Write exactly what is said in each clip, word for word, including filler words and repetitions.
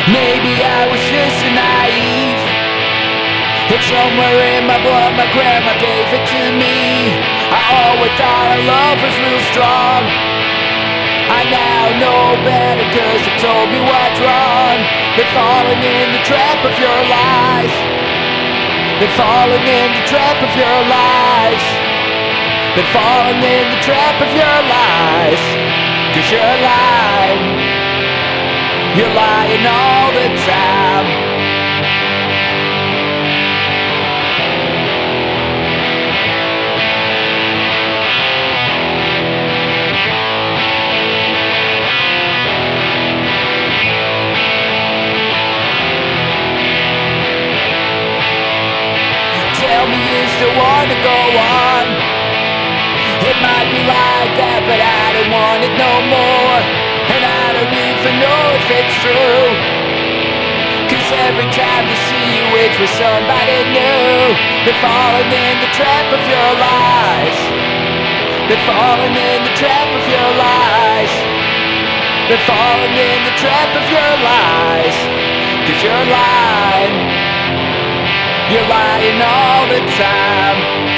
Maybe I was just naive. It's somewhere in my blood, my grandma gave it to me. I always thought our love was real strong. I now know better cause it told me what's wrong. Been falling in the trap of your lies. Been falling in the trap of your lies. Been falling in the trap of your lies. Cause you're lying. You're lying all the time. Tell me you still wanna go on. It might be like that, but I don't want it no more. And I don't even know if it's true. Cause every time I see you it's with somebody new. Been falling in the trap of your lies. Been falling in the trap of your lies. Been falling in the trap of your lies. Cause you're lying. You're lying all the time.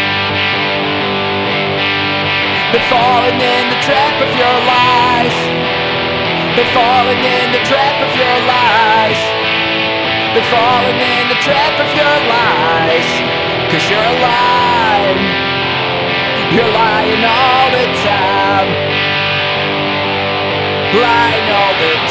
Been falling in the trap of your lies. Been falling in the trap of your lies. Been falling in the trap of your lies. Cause you're lying. You're lying all the time. Lying all the time.